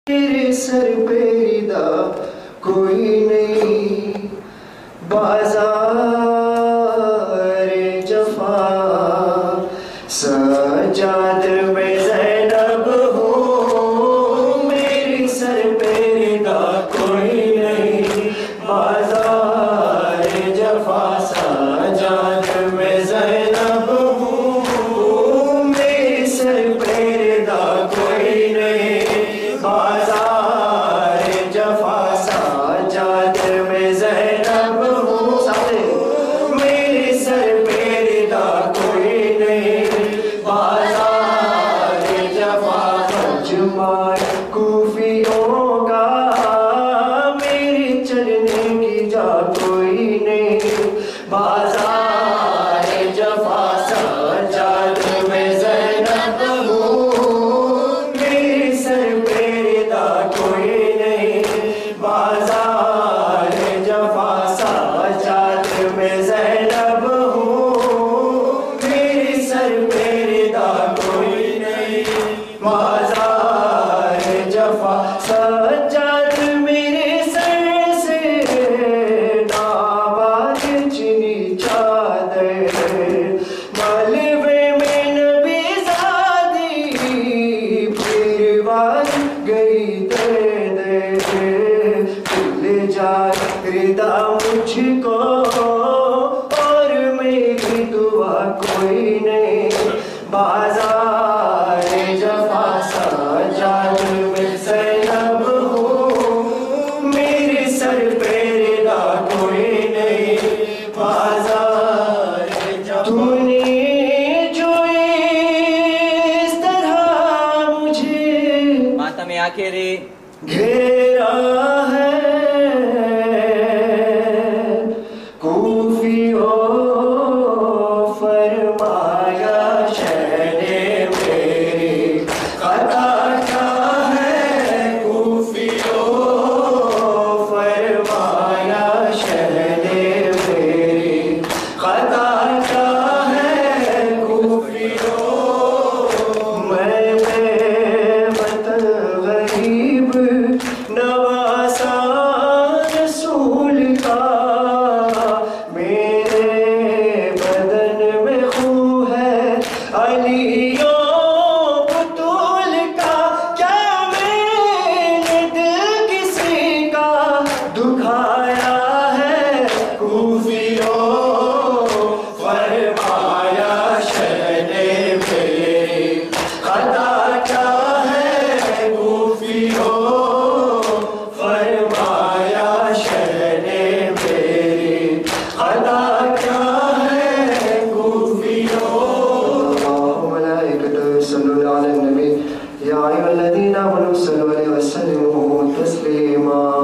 मेरे सर पे रिदा कोई नहीं, बाज़ार जफा सजाद में ज़ैनब हूँ। मेरे सर पे रिदा कोई नहीं, बाज़ार जफा सजाद में ज़ैनब हूँ। मेरे सर पे रिदा कोई नहीं, बाज़ार जफा सजाद में ज़ैनब हूँ। मेरे सर पे रिदा कोई नहीं, बाज़ार जफा मजमा कूफियों का मेरे चलने की जा कोई नहीं, बाज़ार जफा सजाद में ज़ैनब हूँ। मेरे सर पे रिदा कोई नहीं, बाज़ार जफा सजाद में ज़ैनब हूँ। मेरे सर पे रिदा कोई नहीं, बाज़ार जफा सजाद मेरे सर से नाबाद चुनी चादर, मालवे में नबी ज़ादी फिरवाद गई दर्द, भूल जाए रिदा मुझको और मेरी दुआ कोई नहीं, बाज़ार जफा सजाद में ज़ैनब हूँ। मेरे सर पे रिदा कोई नहीं, बाज़ार जफा। तूने जो इस तरह मुझे माता में आके रे घेरा है, कूफियों फरमाया शहने मेरी खता क्या है। कूफियों फरमाया शहने मेरी खता क्या है। कूफियों मैं वतन गरीब नवासा रसूल का, मेरे बदन में खून है अलियो बतूल का। क्या मैंने दिल किसी का दुखाया है। कूफियों फरमाया शहने मेरी खता क्या है। कूफियों फरमाया शहने मेरी खता क्या है। कूफियों मलाइकतुहु यस्सल्लूना अलन नबी या अय्युहल्लज़ीना आमनू सल्लु अलैहि वसल्लिमू तस्लीमा।